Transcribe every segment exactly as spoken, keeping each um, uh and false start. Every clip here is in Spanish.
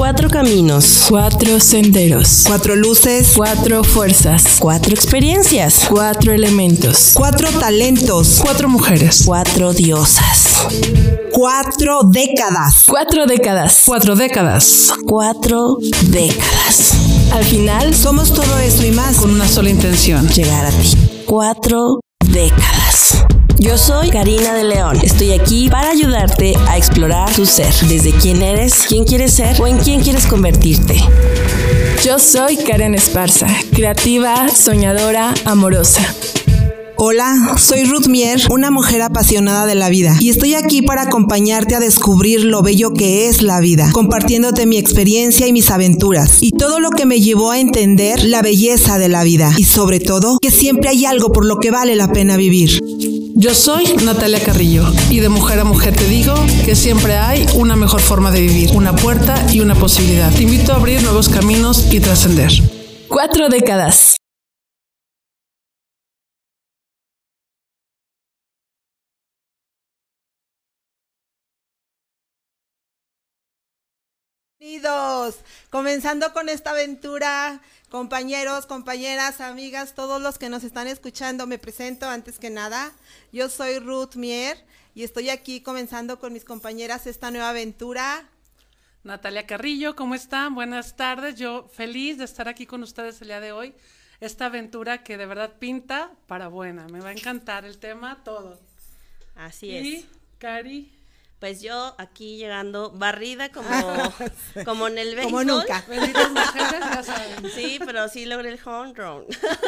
Cuatro caminos. Cuatro senderos. Cuatro luces. Cuatro fuerzas. Cuatro experiencias. Cuatro elementos. Cuatro talentos. Cuatro mujeres. Cuatro diosas. Cuatro décadas. Cuatro décadas. Cuatro décadas. Cuatro décadas. Al final, Somos todo eso y más. Con una sola intención. Llegar a ti. Cuatro décadas. Yo soy Karina de León. Estoy aquí para ayudarte a explorar tu ser. Desde quién eres, quién quieres ser o en quién quieres convertirte. yo soy Karen Esparza, creativa, soñadora, amorosa. Hola, soy Ruth Mier, una mujer apasionada de la vida, y estoy aquí para acompañarte a descubrir lo bello que es la vida, compartiéndote mi experiencia y mis aventuras, y todo lo que me llevó a entender la belleza de la vida, y sobre todo, que siempre hay algo por lo que vale la pena vivir. Yo soy Natalia Carrillo y de mujer a mujer te digo que siempre hay una mejor forma de vivir, una puerta y una posibilidad. Te invito a abrir nuevos caminos y trascender. Cuatro décadas. Bienvenidos, comenzando con esta aventura, compañeros, compañeras, amigas, todos los que nos están escuchando, me presento antes que nada. Yo soy Ruth Mier y estoy aquí comenzando con mis compañeras esta nueva aventura. Natalia Carrillo, ¿cómo están? Buenas tardes. Yo feliz de estar aquí con ustedes el día de hoy. Esta aventura que de verdad pinta para buena. Me va a encantar el tema, todo. Así Y, es. Cari. Pues yo aquí llegando barrida como, como en el béisbol. Como nunca. Benditas mujeres, ya saben. Sí, pero sí logré el home run.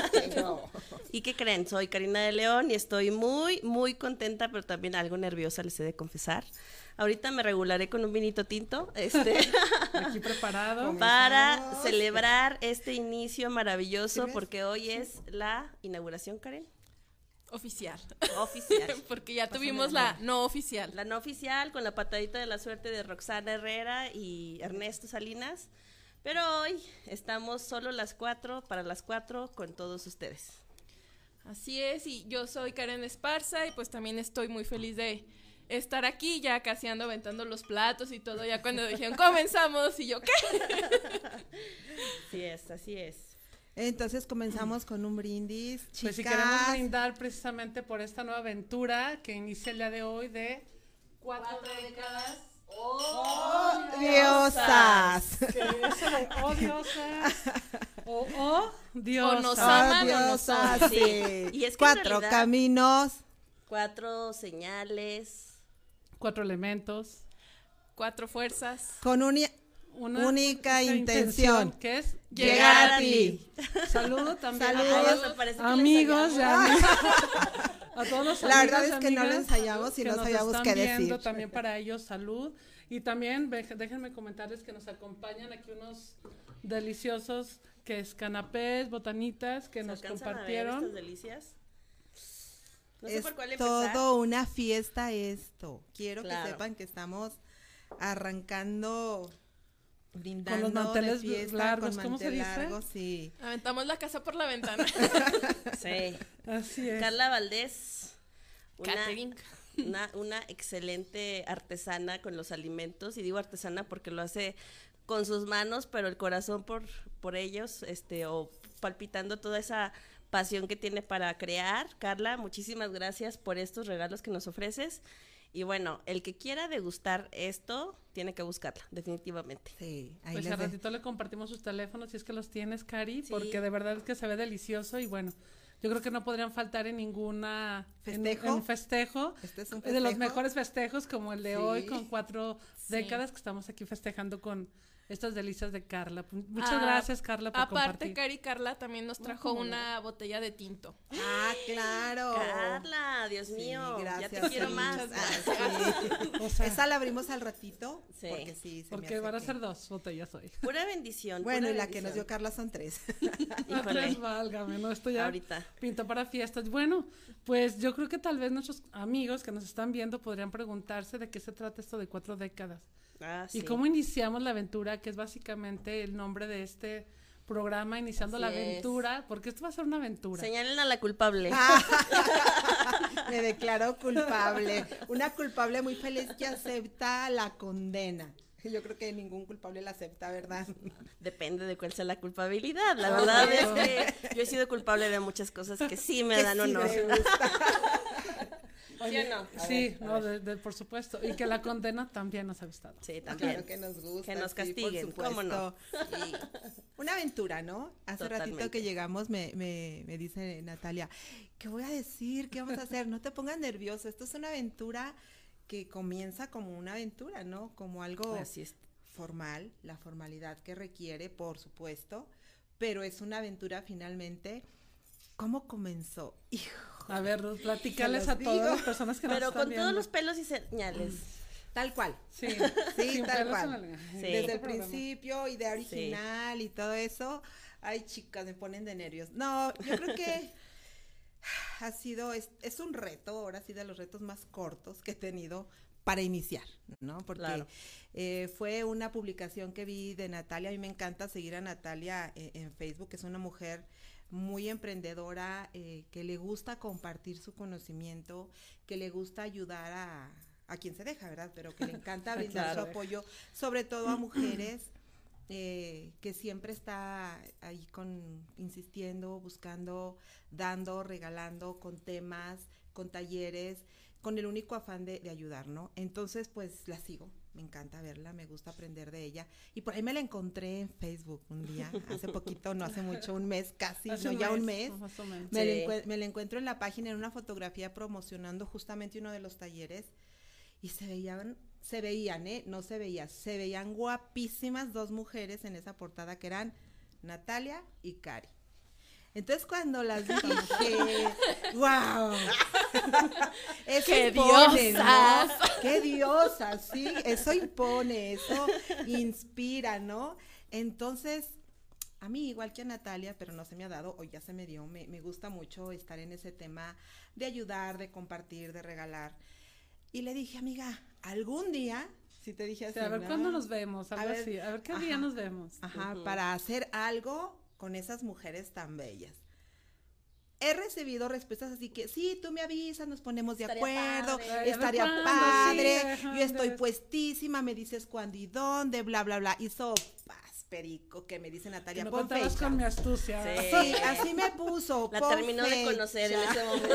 ¿Y qué creen? Soy Karina de León y estoy muy, muy contenta, pero también algo nerviosa, les he de confesar. Ahorita me regularé con un vinito tinto, este, Aquí preparado. para celebrar este inicio maravilloso, porque hoy es la inauguración, Karen. Oficial. Oficial. Porque ya tuvimos la no oficial. La no oficial con la patadita de la suerte de Roxana Herrera y Ernesto Salinas. Pero hoy estamos solo las cuatro, para las cuatro, con todos ustedes. Así es, y yo soy Karen Esparza y pues también estoy muy feliz de estar aquí, ya casi ando aventando los platos y todo, ya cuando dijeron comenzamos y yo, ¿qué? Así es, así es. Entonces comenzamos con un brindis, chicas. Pues si queremos brindar precisamente por esta nueva aventura que inicia el día de hoy de cuatro décadas. ¡Oh, diosas! Que eso de oh diosas o oh diosas. O nos ¡Oh, aman o nos diosas! aman. Sí. Y es que Cuatro en realidad- caminos. Cuatro señales. Cuatro elementos. Cuatro fuerzas. Con uni- Una única intención. que es Llegar a ti. Saludo también Saludos. a Ay, todos eso parece que lo amigos y ensayamos. amigas. A todos los La amigos verdad y es que no lo amigas ensayamos y que no nos sabíamos están qué viendo, decir. también para ellos salud. Y también ve- déjenme comentarles que nos acompañan aquí unos deliciosos que es canapés, botanitas que ¿Se nos alcanzan a ver compartieron. estas delicias? No sé Es por cuál empezar. todo una fiesta esto. Quiero Claro. que sepan que estamos arrancando, brindando Con los manteles de fiesta, largos, con ¿cómo se mantel dice? largo, sí. Aventamos la casa por la ventana. Sí. Así es. Carla Valdés. Una, Catering. una, una excelente artesana con los alimentos, y digo artesana porque lo hace con sus manos, pero el corazón por, por ellos, este, o palpitando toda esa pasión que tiene para crear. Carla, muchísimas gracias por estos regalos que nos ofreces. Y bueno, el que quiera degustar esto, tiene que buscarla, definitivamente. Sí, ahí Pues les al de- ratito le compartimos sus teléfonos si es que los tienes, Cari, Sí. porque de verdad es que se ve delicioso y bueno, yo creo que no podrían faltar en ninguna en- ¿Festejo? En, un festejo. Este es un De los festejo. mejores festejos como el de Sí. hoy con cuatro Sí. décadas que estamos aquí festejando con estas delicias de Carla. Muchas Ah, gracias, Carla, por Aparte, compartir. Cari y Carla también nos trajo ¿cómo no? una botella de tinto. Ah, claro. Carla, Dios Sí, mío, ya gracias, te quiero sí. más. Ah, sí. O sea, Esa la abrimos al ratito. Sí. Porque sí, se me porque hace van a que- ser dos botellas hoy. Pura bendición. Bueno, pura y la que nos dio bendición. Carla son tres. Ah, Híjole. pues, válgame, no, esto ya Ahorita. pinta para fiestas. Bueno, pues yo creo que tal vez nuestros amigos que nos están viendo podrían preguntarse de qué se trata esto de cuatro décadas. Ah, Y sí. cómo iniciamos la aventura, que es básicamente el nombre de este programa, iniciando Así la es. aventura, porque esto va a ser una aventura. Señalen a la culpable. Me declaro culpable. Una culpable muy feliz que acepta la condena. Yo creo que ningún culpable la acepta, ¿verdad? Depende de cuál sea la culpabilidad. La verdad es que yo he sido culpable de muchas cosas que sí me Que dan sí honor. me gusta. ¿Sí o no? A Sí, ver, a no, ver. de, de- por supuesto. Y que la condena también nos ha gustado. Sí, también. Claro que nos gusta. Que nos sí, por castiguen, ¿cómo no? supuesto. Sí. Una aventura, ¿no? Hace ratito Totalmente. que llegamos me, me, me dice Natalia, ¿qué voy a decir? ¿Qué vamos a hacer? No te pongas nervioso. Esto es una aventura que comienza como una aventura, ¿no? Como algo Así es. formal, la formalidad que requiere, por supuesto, pero es una aventura finalmente. ¿Cómo comenzó? Hijo. A ver, Ruth, platícales Se a los todas digo. las personas que nos Pero están con todos viendo. los pelos y señales. Tal cual. Sí, Sí, sin tal pelos cual. en la lengua. Sí. Desde el Sin problema. principio, idea original y todo eso. Ay, chicas, me ponen de nervios. No, yo creo que ha sido, es, es un reto, ahora sí de los retos más cortos que he tenido para iniciar, ¿no? Porque Claro. eh, fue una publicación que vi de Natalia. A mí me encanta seguir a Natalia eh, en Facebook, es una mujer muy emprendedora, eh, que le gusta compartir su conocimiento, que le gusta ayudar a, a quien se deja, ¿verdad? Pero que le encanta Sí, brindar claro. su apoyo, sobre todo a mujeres, eh, que siempre está ahí con, insistiendo, buscando, dando, regalando, con temas, con talleres, con el único afán de, de ayudar, ¿no? Entonces, pues, la sigo. Me encanta verla, me gusta aprender de ella. Y por ahí me la encontré en Facebook un día, hace poquito, no hace mucho, un mes casi, Hace no, un ya un mes, mes. más o menos. Me, Sí. la encue- me la encuentro en la página en una fotografía promocionando justamente uno de los talleres y se veían, se veían, ¿eh? No se veía, se veían guapísimas dos mujeres en esa portada que eran Natalia y Cari. Entonces cuando las vi dije, wow, eso ¡Qué impone, ¿no? diosas! ¡Qué diosas! Sí, eso impone, eso inspira, ¿no? Entonces, a mí igual que a Natalia, pero no se me ha dado, o ya se me dio, me, me gusta mucho estar en ese tema de ayudar, de compartir, de regalar. Y le dije, amiga, algún día, si te dije O así, sea, a ver ¿no? cuándo nos vemos, algo A ver, así. A ver qué ajá. día nos vemos. Ajá, Ujú. para hacer algo con esas mujeres tan bellas. He recibido respuestas así que, sí, tú me avisas, nos ponemos de Estaría acuerdo, padre. Ay, a ver estaría cuándo, padre, sí, ajá, yo estoy ya. puestísima, me dices cuándo y dónde, bla, bla, bla. Y sopas, perico, que me dice Que Natalia, no pon contabas fecha. con mi astucia. Sí. Sí, así me puso, La pon terminó de fecha. conocer en ese momento.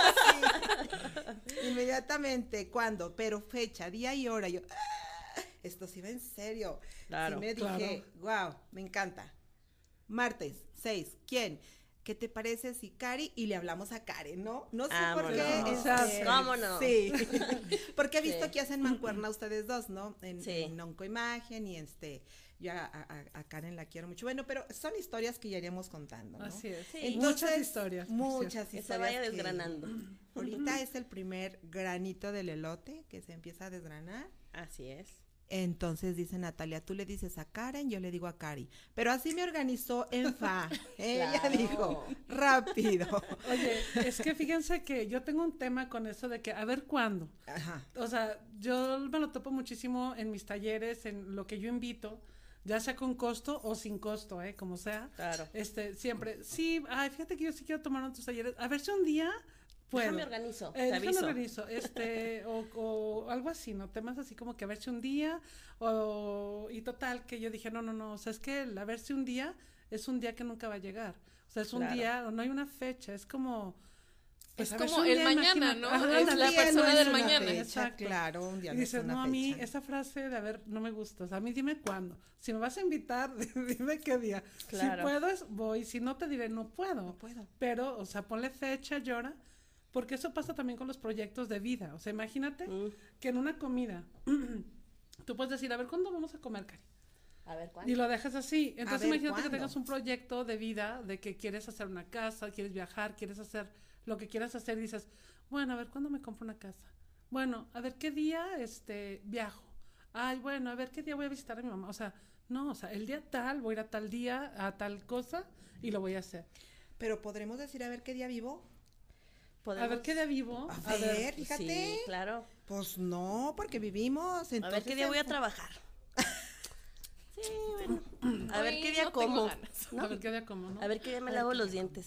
Sí. Inmediatamente, ¿cuándo? Pero fecha, día y hora. Yo, "Ah, esto sí va en serio. Claro, Sí me dije, wow, me encanta. Martes, seis, ¿quién? ¿Qué te parece si Cari? Y le hablamos a Karen, ¿no? No sé por qué. Vámonos. este, ¿Cómo no? Sí. Porque he visto Sí. que hacen mancuerna ustedes dos, ¿no? En, Sí. en Oncoimagen y este, yo a, a- a Karen la quiero mucho. Bueno, pero son historias que ya iremos contando, ¿no? Así es. Sí. Muchas historias. por Muchas cierto. Que historias. se vaya que- desgranando. Ahorita es el primer granito del elote que se empieza a desgranar. Así es. Entonces dice Natalia, tú le dices a Karen, yo le digo a Cari. Pero así me organizó en F A. Ella Claro. dijo, rápido. Oye, es que fíjense que yo tengo un tema con eso de que a ver cuándo. Ajá. O sea, yo me lo topo muchísimo en mis talleres, en lo que yo invito, ya sea con costo o sin costo, ¿eh? Como sea. Claro. Este, siempre, sí, ay, fíjate que yo sí quiero tomar otros talleres. A ver si un día puedo. Déjame organizo, Eh, te déjame aviso. organizo, este, o, o algo así, ¿no? Temas así como que a ver si un día, o, y total, que yo dije, no, no, no, o sea, es que el a ver si un día es un día que nunca va a llegar. O sea, es un Claro. día, no hay una fecha, es como... pues, Es a ver si como un el día, mañana, imagínate. ¿no? Ajá, Es ándale. la Un día persona no es del una mañana. fecha, Exacto. claro, un día Y no dices, es una no, a mí fecha. esa frase de, a ver, no me gusta. O sea, a mí dime cuándo. Si me vas a invitar, dime qué día. Claro. Si puedo, es- voy. Si no, te diré, no puedo. No puedo. Pero, o sea, ponle fecha, llora. Porque eso pasa también con los proyectos de vida. O sea, imagínate Mm. que en una comida, tú puedes decir, a ver, ¿cuándo vamos a comer, Cari? A ver, ¿cuándo? Y lo dejas así. Entonces ver, imagínate ¿cuándo? que tengas un proyecto de vida, de que quieres hacer una casa, quieres viajar, quieres hacer lo que quieras hacer y dices, bueno, a ver, ¿cuándo me compro una casa? Bueno, a ver, ¿qué día este viajo? Ay, bueno, a ver, ¿qué día voy a visitar a mi mamá? O sea, no, o sea, el día tal, voy a ir a tal día, a tal cosa y lo voy a hacer. Pero podremos decir a ver qué día vivo. A ver, ¿qué día vivo? A ver, fíjate. Sí, claro. Pues no, porque vivimos. A ver entonces qué día voy a el- trabajar. Sí, bueno. A ver Hoy qué día no tengo como. ganas. ¿no? A ver, ¿qué día como, no? A ver qué día me A ver lavo qué los día dientes.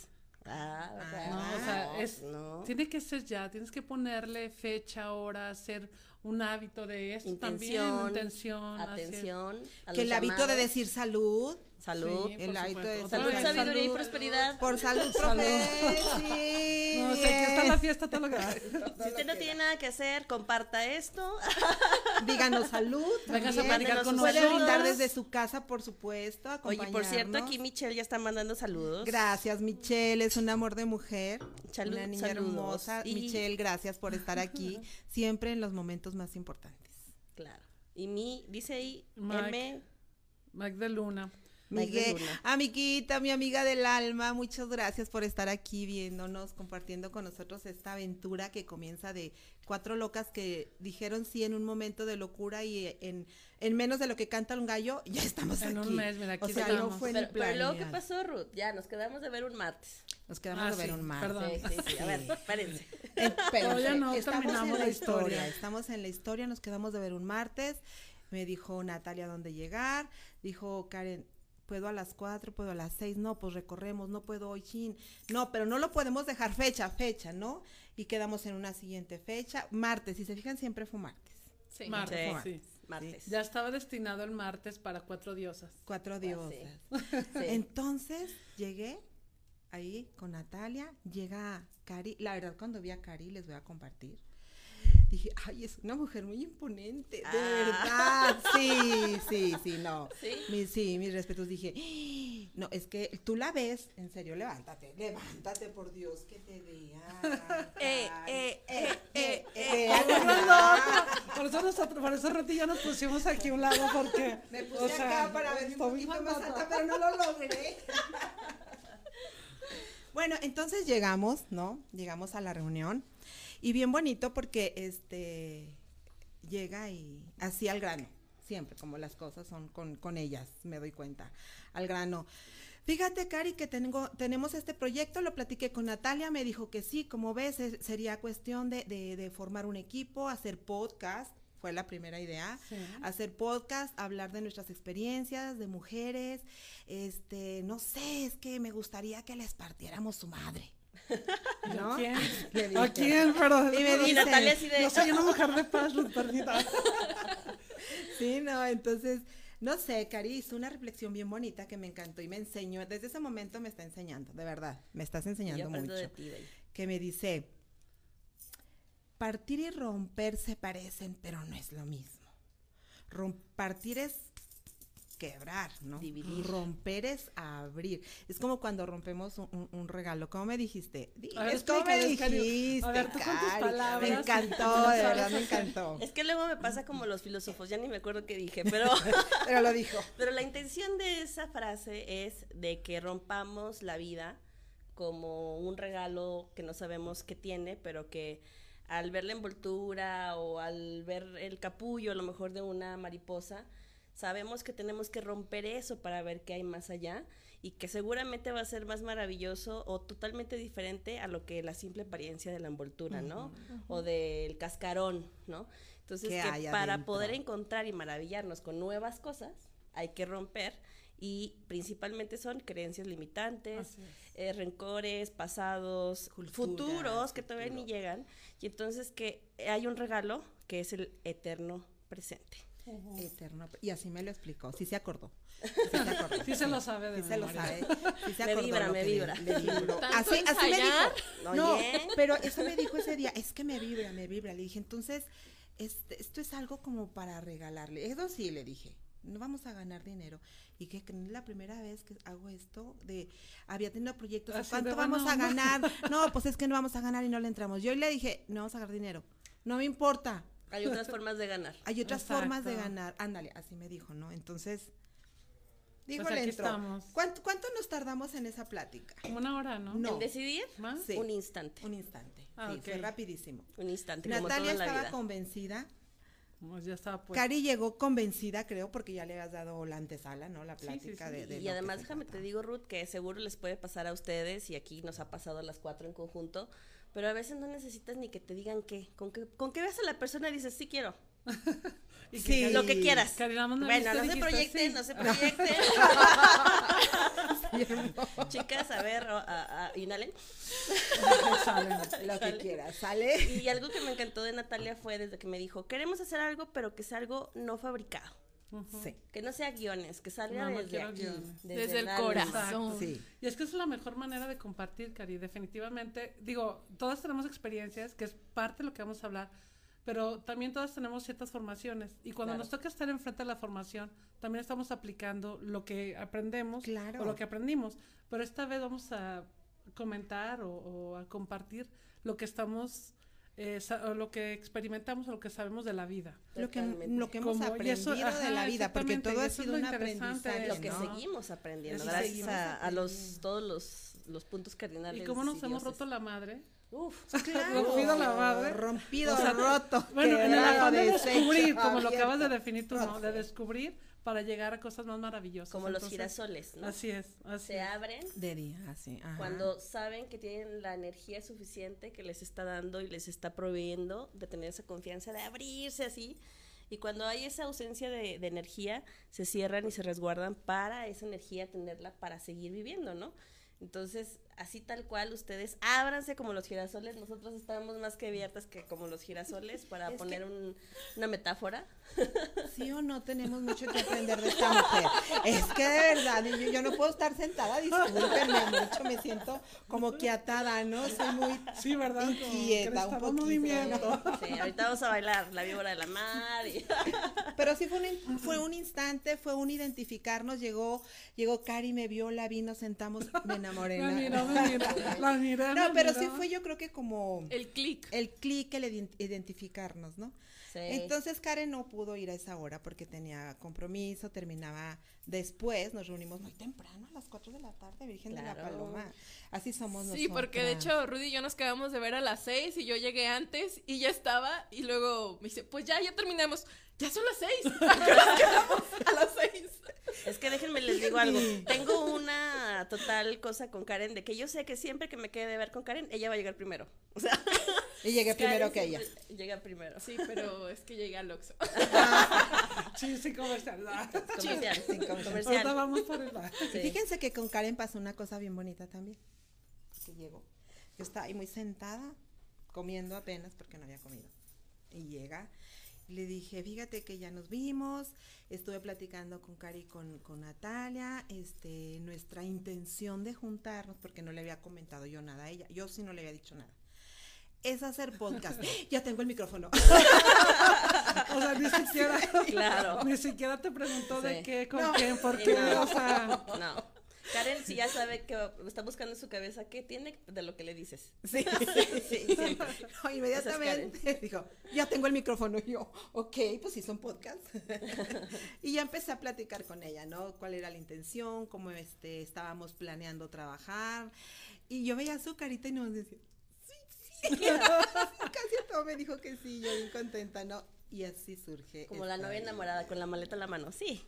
Ah, ¿verdad? No, o sea, es, no. tiene que ser ya, tienes que ponerle fecha, hora, hacer un hábito de esto Intención, también, intención, atención. a Que los el hábito de llamados. decir salud. Salud. Sí, El por hábito de supuesto. Salud, Otra vez, sabiduría y salud. prosperidad. Por salud, Salud. profe. Sí. No sé, aquí está la fiesta, todo lo que Si usted no tiene nada que hacer, comparta esto. Díganos salud. Vengas a también. platicar con Puede nosotros. brindar desde su casa, por supuesto. Oye, por cierto, acompañarnos. aquí Michelle ya está mandando saludos. Gracias, Michelle, es un amor de mujer, Salud- una niña saludos. hermosa. Y- Michelle, gracias por estar aquí, siempre en los momentos más importantes. Claro. Y mi, dice ahí, Mike. M. Mac de Luna. Mike de Miguel, Luna. amiguita, mi amiga del alma, muchas gracias por estar aquí viéndonos, compartiendo con nosotros esta aventura que comienza de cuatro locas que dijeron sí en un momento de locura y en, en menos de lo que canta un gallo, ya estamos En aquí. un mes, mira, aquí o sea, estamos. no fue Pero, ni pero luego, ¿qué planeado. pasó, Ruth? Ya, nos quedamos de ver un martes. Nos quedamos Ah, de ver sí, un mar. perdón. Sí, sí, sí. A ver, espérense. Espérense, Todavía no estamos terminamos en la la historia, historia. estamos en la historia, nos quedamos de ver un martes, me dijo Natalia dónde llegar, dijo Karen, puedo a las cuatro, puedo a las seis, no, pues recorremos, no puedo hoy, chin, no, pero no lo podemos dejar fecha, fecha, ¿no? Y quedamos en una siguiente fecha, martes, si se fijan siempre fue martes, Sí. Martes, Sí. sí. Martes. Ya estaba destinado el martes para cuatro diosas. cuatro sí. diosas. Sí. Entonces llegué ahí con Natalia, llega Cari, la verdad cuando vi a Cari, les voy a compartir, dije, ay, es una mujer muy imponente, de Ah. verdad, sí, sí, sí, no, ¿Sí? Mi- sí, mis respetos, dije, "Ay, no, es que tú la ves, en serio, levántate, levántate, por Dios, que te vea, Eh, Cari. eh, eh, eh, eh. vea, Por eso nosotros, por eso Reti y yo nos pusimos aquí a un lado porque me puse o sea, acá para ver un está muy poquito más mamada. alta, pero no lo logré. Bueno, entonces llegamos, ¿no? Llegamos a la reunión y bien bonito porque este llega y así al grano, siempre como las cosas son con, con ellas, me doy cuenta, al grano. Fíjate, Cari, que tengo, tenemos este proyecto, lo platiqué con Natalia, me dijo que sí, como ves, es- sería cuestión de, de, de formar un equipo, hacer podcast, fue la primera idea, Sí. hacer podcast, hablar de nuestras experiencias, de mujeres, este, no sé, es que me gustaría que les partiéramos su madre, ¿no? ¿A quién? Le dije. ¿A quién? Pero Y me Y dice, Natalia así de... yo soy una mujer de paz, Ruth, perdida. sí, no, entonces, no sé, Cari hizo una reflexión bien bonita que me encantó y me enseñó, desde ese momento me está enseñando, de verdad, me estás Yo enseñando aprendo mucho, de ti, Bey. que me dice, partir y romper se parecen, pero no es lo mismo. Rom- partir es quebrar, ¿no? Dividir. Romper es abrir. Es como cuando rompemos un, un- un regalo. ¿Cómo me dijiste? A ver, Es como me explícales, Cari. dijiste, A ver, tú con tus Cari. palabras. Me encantó, de verdad me encantó. Es que luego me pasa como los filósofos, ya ni me acuerdo qué dije, pero... Pero lo dijo. Pero la intención de esa frase es de que rompamos la vida como un regalo que no sabemos qué tiene, pero que al ver la envoltura o al ver el capullo a lo mejor de una mariposa, sabemos que tenemos que romper eso para ver qué hay más allá y que seguramente va a ser más maravilloso o totalmente diferente a lo que la simple apariencia de la envoltura, ¿no? O del cascarón, ¿no? Entonces, ¿Qué que hay para adentro? poder encontrar y maravillarnos con nuevas cosas, hay que romper y principalmente son creencias limitantes, Así es. eh, rencores, pasados, Culturas, futuros que todavía ni futuro. llegan y entonces que hay un regalo que es el eterno presente. Eterno. Y así me lo explicó. Sí se acordó. Sí se, acordó. Sí se lo sabe de Sí se lo memoria. sabe. Sí se Me acordó vibra, lo me que le- vibra. le vibró. ¿Tanto Así, así me dijo. ensayar? No, Oye. pero eso me dijo ese día. Es que me vibra, me vibra. Le dije, entonces, este, esto es algo como para regalarle. Eso sí, le dije. No vamos a ganar dinero. Y que, que no es la primera vez que hago esto de, había tenido proyectos, Así ¿cuánto de vamos buena a onda. ganar? No, pues es que no vamos a ganar y no le entramos. Yo le dije, no vamos a ganar dinero. No me importa. Hay otras formas de ganar. Hay otras Exacto. formas de ganar. Ándale, así me dijo, ¿no? Entonces, dijo Pues le aquí entró. estamos. ¿Cuánto, ¿Cuánto nos tardamos en esa plática? Como una hora, ¿no? No. En decidir, ¿Más? Sí. un instante, Un instante. Ah, sí, ok. fue rapidísimo. un instante, como todo Natalia en la estaba vida. convencida. Pues ya estaba pues. Cari llegó convencida, creo, porque ya le habías dado la antesala, ¿no? La Sí, sí, plática sí. de, de Y lo además, que se déjame te trataba. digo, Ruth, que seguro les puede pasar a ustedes, y aquí nos ha pasado a las cuatro en conjunto, pero a veces no necesitas ni que te digan qué. Con que, con que veas a la persona y dices, sí quiero, Y Sí. lo que quieras. Cari, nada más me Bueno, viste, no se dijiste, proyecten, sí. no se proyecten. Chicas, a ver, a, a, a, inhalen. Sale, lo que quieras, ¿sale? Y algo que me encantó de Natalia fue desde que me dijo, queremos hacer algo, pero que sea algo no fabricado. Ujú. Sí. Que no sea guiones, que salga No, no desde quiero aquí, guiones. Desde el alma. corazón. Sí. Y es que esa es la mejor manera de compartir, Cari, definitivamente. Digo, todas tenemos experiencias, que es parte de lo que vamos a hablar, pero también todas tenemos ciertas formaciones. Y cuando Claro. nos toca estar enfrente de la formación, también estamos aplicando lo que aprendemos Claro. o lo que aprendimos. Pero esta vez vamos a comentar o, o a compartir lo que estamos, eh, sa- o lo que experimentamos o lo que sabemos de la vida. Lo que, Totalmente. lo que hemos Como- y aprendido eso- ajá, de la vida, porque exactamente, todo y ha eso es sido lo un interesante de aprendizaje, Lo que ¿no? seguimos aprendiendo, Eso gracias seguimos a, a los aprendiendo. todos los, los puntos cardinales. Y cómo nos hemos dioses. roto la madre. Uf, Rompido la madre. Rompido, O sea, roto. Bueno, en el quebrado, afán de deshecho, descubrir, como lo abierto. acabas de definir tú, ¿no? De descubrir para llegar a cosas más maravillosas. como los Entonces, girasoles, ¿no? Así es, así Se es. abren De día, así. ajá. cuando saben que tienen la energía suficiente que les está dando y les está proveyendo de tener esa confianza de abrirse así. Y cuando hay esa ausencia de, de energía, se cierran y se resguardan para esa energía tenerla para seguir viviendo, ¿no? Entonces, así tal cual, ustedes ábranse como los girasoles. Nosotros estamos más que abiertas que como los girasoles para Es poner que- un, una metáfora. Sí o no, tenemos mucho que aprender de esta mujer. Es que de verdad, yo, yo no puedo estar sentada, discúlpenme mucho, me siento como que atada, ¿no? Soy muy Sí, ¿verdad? Como que inquieta, les un daba poquito. movimiento. Sí, ahorita vamos a bailar la víbora de la mar. Y... Pero sí fue un, in- fue un instante, fue un identificarnos, llegó, llegó Cari, me vio, la vi, nos sentamos, me enamoré. La ¿no? miró, me miró, la miré, No, me pero miró. sí fue yo creo que como El clic. el clic, el ident- identificarnos, ¿no? Sí. Entonces Karen no pudo ir a esa hora porque tenía compromiso, terminaba después, nos reunimos muy temprano, a las cuatro de la tarde, Virgen de la Claro. Paloma. Así somos nosotros. Sí, porque de hecho Rudy y yo nos quedamos de ver a las seis y yo llegué antes y ya estaba y luego me dice, pues ya, ya terminamos. Ya son las seis. ¿A qué hora quedamos? A las seis. Es que déjenme les digo algo. Tengo una total cosa con Karen de que yo sé que siempre que me quede de ver con Karen, ella va a llegar primero. O sea, Y llegué primero Karen que ella. siempre Llega primero. Sí, pero es que llegué al Oxxo. Sí, sí, comercial. Ah, Comercial. Sí, comercial. Ahorita Comercial. vamos por el bar. Sí. Fíjense que con Karen pasó una cosa bien bonita también. Que llegó. Yo estaba ahí muy sentada, comiendo apenas porque no había comido. Y llega. Y le dije, fíjate que ya nos vimos, estuve platicando con Cari y con, con Natalia, este, nuestra intención de juntarnos, porque no le había comentado yo nada a ella, yo sí no le había dicho nada, es hacer podcast. Ya tengo el micrófono. O sea, ni siquiera, Claro. ni siquiera te preguntó de Sí. qué, con No. quién, por Sí, qué, no. o sea, No. Karen sí ya sabe que está buscando en su cabeza qué tiene de lo que le dices. Sí, Sí, siempre. no, inmediatamente dijo, ya tengo el micrófono. Y yo, ok, pues sí son podcasts. Y ya empecé a platicar con ella, ¿no? Cuál era la intención, cómo este, estábamos planeando trabajar. Y yo veía su carita y nos decía, sí, sí. Casi todo me dijo que sí, yo bien contenta, ¿no? Y así surge. Como la esta novia idea. enamorada con la maleta en la mano. Sí.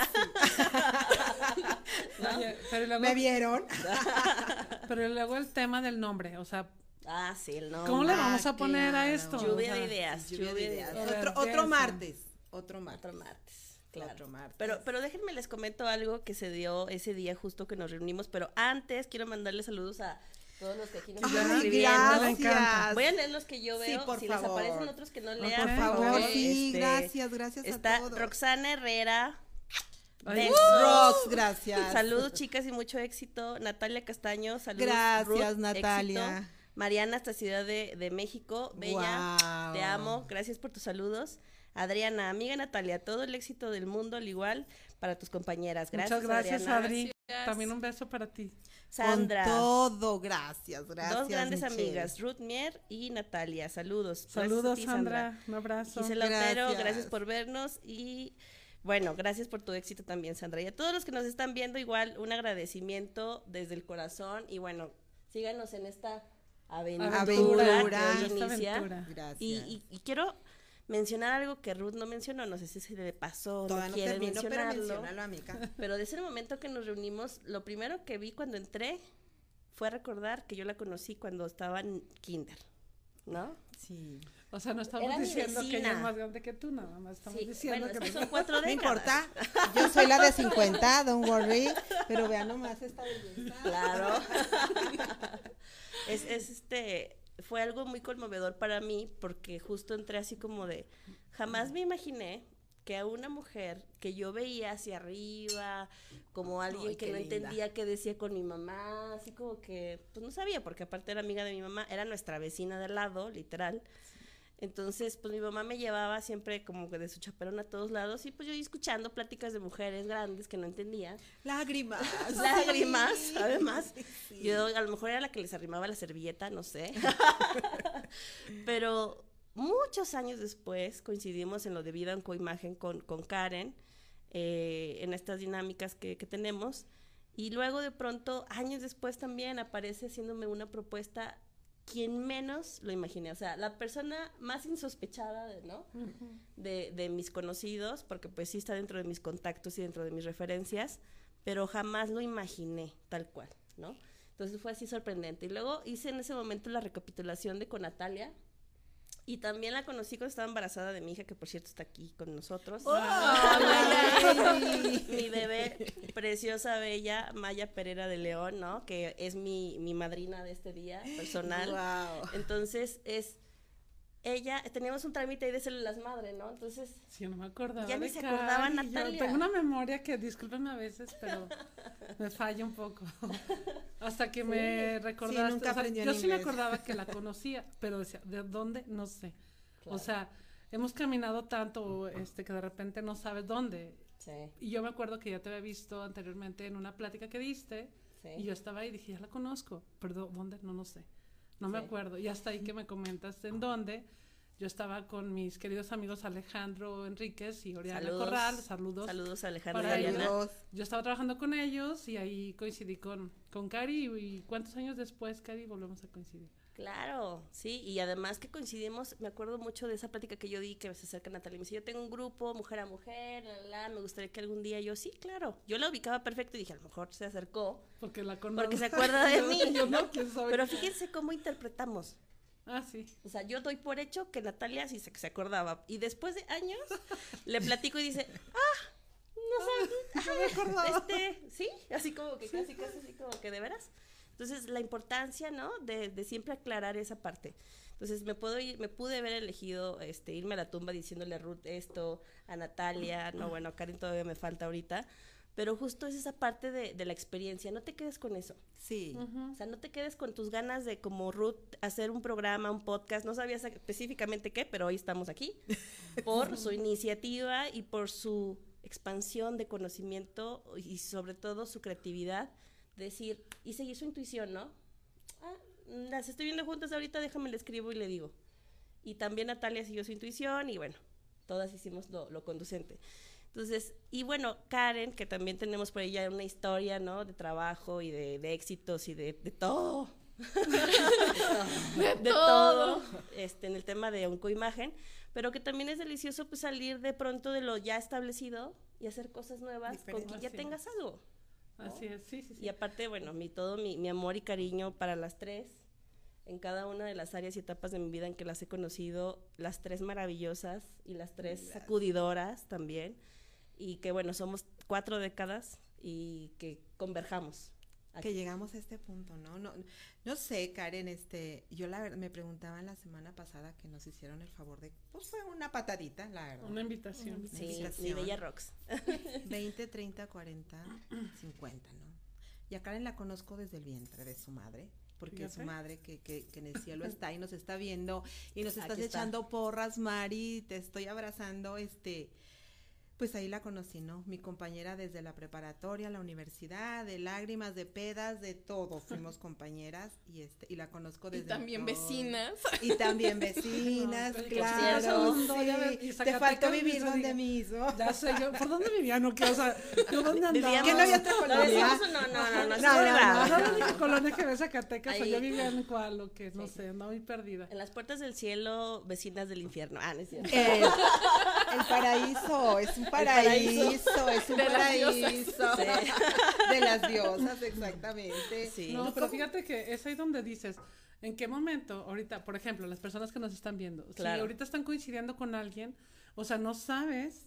¿No? oye, pero luego, ¿Me vieron? pero luego el tema del nombre, o sea, Ah, sí, el nombre. ¿cómo le Ah, vamos a poner a claro. esto? Lluvia O sea, de ideas. Lluvia de ideas. A ver, Otro, otro piensa. martes. Otro martes. Otro martes, claro. Otro martes. Pero, pero déjenme les comento algo que se dio ese día justo que nos reunimos, pero antes quiero mandarle saludos a todos los que aquí nos están Ay, escribiendo. me encanta. gracias. Voy a leer los que yo Sí, veo, por si favor. les aparecen otros que no Ok, lean, Por por favor, favor, sí, este, gracias, gracias está a todos. Roxana Herrera. Ay, Besos. Rox, gracias. Saludos, chicas, y mucho éxito. Natalia Castaño, saludos. Gracias, Ruth, Natalia. éxito. Mariana, hasta Ciudad de, de México, bella, Guau. te amo, gracias por tus saludos. Adriana, amiga Natalia, todo el éxito del mundo, al igual para tus compañeras. Gracias, muchas gracias, Adriana. Adri. Gracias. También un beso para ti. Sandra, Con todo, gracias, gracias. dos grandes Michelle. amigas, Ruth Mier y Natalia, saludos. Gracias a Saludos, ti, Sandra. Un abrazo. Gisela Otero, Gracias. gracias por vernos y bueno, gracias por tu éxito también, Sandra. Y a todos los que nos están viendo, igual un agradecimiento desde el corazón y bueno, síganos en esta aventura, Aventura. que hoy Esta inicia. aventura. Gracias. Y, y, y quiero mencionar algo que Ruth no mencionó, no sé si se le pasó, Todavía no no quiere termino, pero mencionarlo, menciónalo, amiga. pero de ese momento que nos reunimos, lo primero que vi cuando entré fue recordar que yo la conocí cuando estaba en kinder, ¿no? Sí. O sea, no estamos Era mi diciendo que ella vecina. es más grande que tú, nada más estamos Sí, diciendo bueno, que es que son cuatro No décadas. importa, yo soy la de cincuenta, don't worry. Pero vean nomás esta belleza. Claro. es, es este, fue algo muy conmovedor para mí porque justo entré así como de, jamás me imaginé que a una mujer que yo veía hacia arriba, como alguien Ay, que qué no linda. entendía qué decía con mi mamá, así como que, pues no sabía, porque aparte era amiga de mi mamá, era nuestra vecina de al lado, literal. Entonces, pues mi mamá me llevaba siempre como que de su chaperón a todos lados y pues yo iba escuchando pláticas de mujeres grandes que no entendía. Lágrimas. Lágrimas, Sí. además. Sí. Yo a lo mejor era la que les arrimaba la servilleta, no sé. Pero muchos años después coincidimos en lo de vida en coimagen con, con Karen, eh, en estas dinámicas que, que tenemos. Y luego de pronto, años después también aparece haciéndome una propuesta quien menos lo imaginé. O sea, la persona más insospechada, de, ¿no? Uh-huh. de, de mis conocidos, porque pues sí está dentro de mis contactos y dentro de mis referencias, pero jamás lo imaginé tal cual, ¿no? Entonces fue así sorprendente. Y luego hice en ese momento la recapitulación de con Natalia. Y también la conocí cuando estaba embarazada de mi hija, que por cierto está aquí con nosotros. ¡Oh! Mi bebé preciosa, bella, Maya Pereira de León, ¿no? Que es mi, mi madrina de este día, personal. Wow. Entonces, es... Ella, teníamos un trámite ahí de células madre, ¿no? Entonces... Sí, yo no me acordaba. Ya ni de se acordaba Cari, Natalia. Yo tengo una memoria que, discúlpenme a veces, pero me falla un poco. Hasta que sí. me recordaste. Sí, nunca o sea, aprendió yo en sí inglés. me acordaba que la conocía, pero decía, ¿de dónde? No sé. Claro. O sea, hemos caminado tanto este que de repente no sabes dónde. Sí. Y yo me acuerdo que ya te había visto anteriormente en una plática que diste. Sí. Y yo estaba ahí y dije, ya la conozco. Pero ¿dónde? No, no sé. No sí. me acuerdo. Y hasta ahí que me comentas en dónde. Yo estaba con mis queridos amigos Alejandro Enríquez y Oriana saludos, Corral, saludos. Saludos a Alejandro y Oriana. Yo estaba trabajando con ellos y ahí coincidí con, con Cari y ¿cuántos años después, Cari, volvemos a coincidir? Claro, sí, y además que coincidimos, me acuerdo mucho de esa plática que yo di, que se acerca Natalia y me dice, yo tengo un grupo, mujer a mujer, la, la, me gustaría que algún día, yo sí, claro, yo la ubicaba perfecto y dije, a lo mejor se acercó. Porque la conozco. Porque se acuerda de mí. Yo no, ¿quién sabe? Pero fíjense cómo interpretamos. Ah, sí. O sea, yo doy por hecho que Natalia sí se, se acordaba. Y después de años, le platico y dice, ah, no sé, ah, no me acordaba. Este, sí, así como que casi, casi, así como que de veras. Entonces, la importancia, ¿no? De, de siempre aclarar esa parte. Entonces, me puedo ir, me pude haber elegido, este, irme a la tumba diciéndole a Ruth esto, a Natalia, no, bueno, a Karen todavía me falta ahorita. Pero justo es esa parte de, de la experiencia, no te quedes con eso. Sí. Uh-huh. O sea, no te quedes con tus ganas de, como Ruth, hacer un programa, un podcast, no sabías específicamente qué, pero hoy estamos aquí, por su iniciativa y por su expansión de conocimiento y sobre todo su creatividad, decir, y seguir su intuición, ¿no? Ah, las estoy viendo juntas ahorita, déjame le escribo y le digo. Y también Natalia siguió su intuición y bueno, todas hicimos lo, lo conducente. Entonces, y bueno, Karen, que también tenemos por ella una historia, ¿no? De trabajo y de, de éxitos y de, de todo. de, de todo. Este, en el tema de oncoimagen, pero que también es delicioso pues salir de pronto de lo ya establecido y hacer cosas nuevas Diferente. Con que ya tengas algo, ¿no? Así es, sí, sí, sí. Y aparte, bueno, mi todo, mi, mi amor y cariño para las tres, en cada una de las áreas y etapas de mi vida en que las he conocido, las tres maravillosas y las tres Gracias. Sacudidoras también. Y que bueno, somos cuatro décadas y que converjamos. Aquí. Que llegamos a este punto, ¿no? No, no sé, Karen, este, yo la verdad me preguntaban la semana pasada que nos hicieron el favor de, pues fue una patadita, la verdad. Una invitación. Una invitación. Sí, mi bella Rocks. veinte, treinta, cuarenta, cincuenta, ¿no? Y a Karen la conozco desde el vientre de su madre. Porque es su madre que, que, que en el cielo está y nos está viendo y nos estás echando porras, Mari, te estoy abrazando, este... Pues ahí la conocí, ¿no? Mi compañera desde la preparatoria, la universidad, de lágrimas, de pedas, de todo. Fuimos compañeras y este y la conozco desde... Y también todo. Vecinas. Y también vecinas, no, claro. Sí, sí. Te faltó vivir donde mismo. Ya sé, yo, ¿por dónde vivía? No, que, o sea, ¿yo dónde andaba? ¿Que no había otra colonia? No, no, no, no. No, no, no, la única colonia que ves Zacatecas, o yo vivía en cuál, o que, no sí. sé, andaba muy perdida. En las puertas del cielo, vecinas del infierno. Ah, no es cierto. El, el paraíso, es un paraíso, paraíso, es un de paraíso las sí. de las diosas, exactamente. Sí. No, pero fíjate que es ahí donde dices, ¿en qué momento? Ahorita, por ejemplo, las personas que nos están viendo, claro. si ahorita están coincidiendo con alguien, o sea, no sabes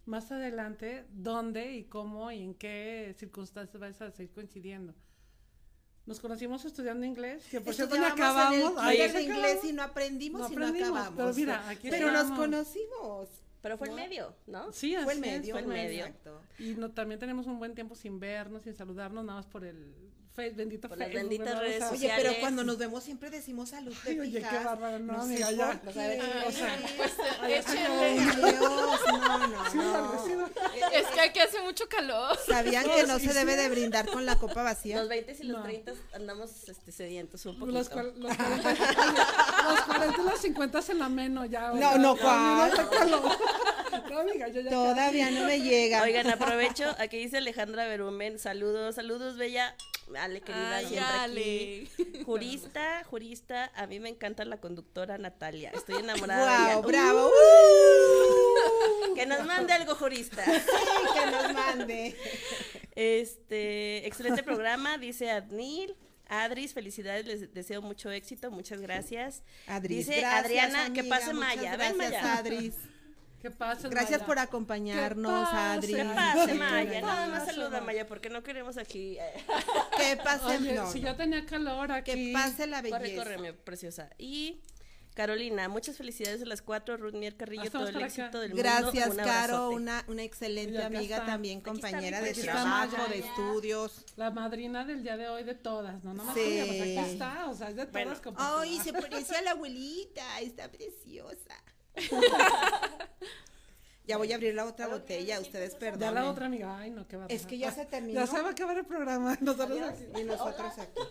más adelante dónde y cómo y en qué circunstancias vais a seguir coincidiendo. Nos conocimos estudiando inglés, que por cierto no acabamos. En el Ay, taller ya de inglés acabamos. y no aprendimos, No y no aprendimos, acabamos. pero mira, aquí pero nos estamos. conocimos. Pero fue el ¿No? medio, ¿no? Sí, así Fue el es, medio. fue el medio. Exacto. Y no, también tenemos un buen tiempo sin vernos, sin saludarnos, nada más por el face, bendito Por las Facebook, benditas ¿verdad? redes O sea, Oye, sociales. pero cuando nos vemos siempre decimos salud, ¿te Ay, oye, fijas? qué bárbaro, no, no sé amiga, por ya. qué. No sabe qué- O sea, Pues Ay, échenle. Dios, no, no, sí, no. agradecido. Es que aquí hace mucho calor. ¿Sabían No, que no sí, se sí. debe de brindar con la copa vacía? Los veinte y los No. treinta andamos este, sedientos un poquito. Los, cual- los cuarenta, los cuarenta y los cincuenta en la meno ya. No, oiga, no, ya, ¿cuál? mira, sácalo. No, amiga, yo ya Todavía no me llega. Oigan, aprovecho, aquí dice Alejandra Berumen, saludos, saludos, bella. Ale, querida, Ay, siempre Ale. aquí. Jurista, jurista, a mí me encanta la conductora Natalia, estoy enamorada Wow, de ella. bravo. Uh, que nos mande algo, jurista. Sí, que nos mande. Este, excelente programa, dice Adnil. Adris, felicidades, les deseo mucho éxito, muchas gracias. Adris, Dice gracias, Adriana, amiga, que pase muchas Maya, ven gracias, Maya. Adris. ¿Qué pasa? Gracias Maya? por acompañarnos, ¿Qué pasa? Adris. Que pase Sí, Maya, ¿qué nada más pasa, saluda Maya? Maya, porque no queremos aquí. eh, Que pase, Oye, no, si no. yo tenía calor aquí. Que pase la Corre, belleza. corre, mi preciosa. Y Carolina, muchas felicidades a las cuatro. Ruth Mier Carrillo, Estamos todo el por acá. éxito del mundo. Gracias, Un Caro, abrazote. una, una excelente Y acá amiga está. también, Aquí está compañera mi de preciosa trabajo, Maya. de estudios. La madrina del día de hoy de todas, ¿no? Nomás Sí. amiga, pues aquí está, o sea, es de todas Bueno. como Ay, que- se parece a la abuelita, está preciosa. Ya voy a abrir la otra botella, ustedes Ya perdonen. la otra amiga, ay no, qué va. Es que ya se terminó. Ya se va a acabar el programa. Nosotros aquí. Y nosotros aquí.